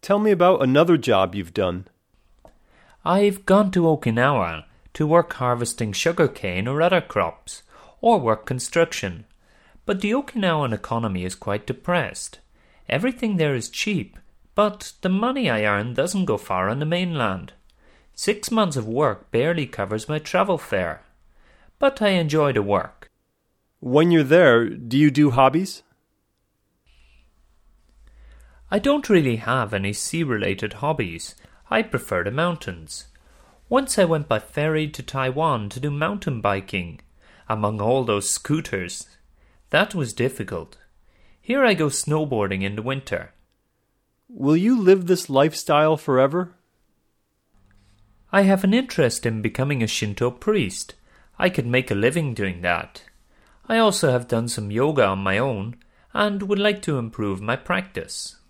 Tell me about another job you've done. I've gone to Okinawa to work harvesting sugarcane or other crops, or work construction. But the Okinawan economy is quite depressed. Everything there is cheap, but the money I earn doesn't go far on the mainland. 6 months of work barely covers my travel fare. But I enjoy the work. When you're there, do you do hobbies? I don't really have any sea-related hobbies. I prefer the mountains. Once I went by ferry to Taiwan to do mountain biking, among all those scooters. That was difficult. Here I go snowboarding in the winter. Will you live this lifestyle forever? I have an interest in becoming a Shinto priest. I could make a living doing that. I also have done some yoga on my own and would like to improve my practice.